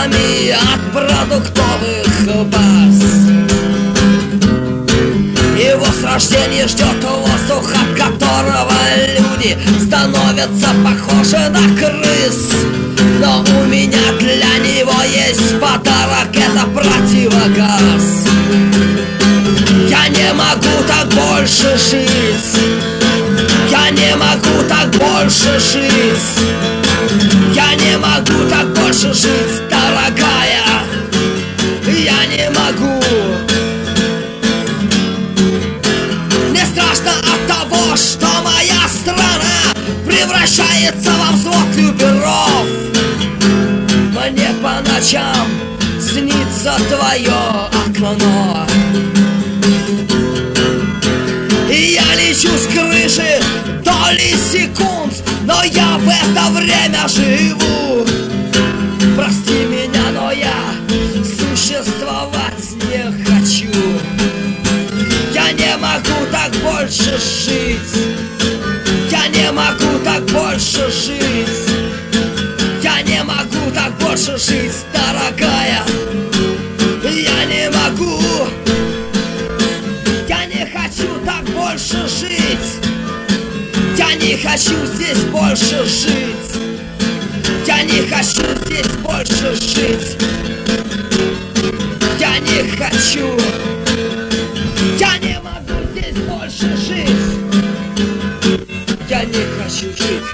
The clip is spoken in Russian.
рекламами от продуктовых баз. Его с рождения ждет воздух, от которого люди становятся похожи на крыс. Но у меня для него есть подарок, это противогаз. Я не могу так больше жить. Я не могу так больше жить. Я не могу так больше жить, дорогая. Я не могу. Мне страшно от того, что моя страна превращается во взвод люперов. Мне по ночам снится твое окно. И я лечу с крыши доли секунд, но я в это время живу. Прости меня, но я существовать не хочу. Я не могу так больше жить. Я не могу так больше жить. Я не могу так больше жить, дорогая. Я не могу. Я не хочу так больше жить. Я не хочу здесь больше жить. Я не хочу здесь больше жить. Я не хочу. Я не могу здесь больше жить. Я не хочу жить.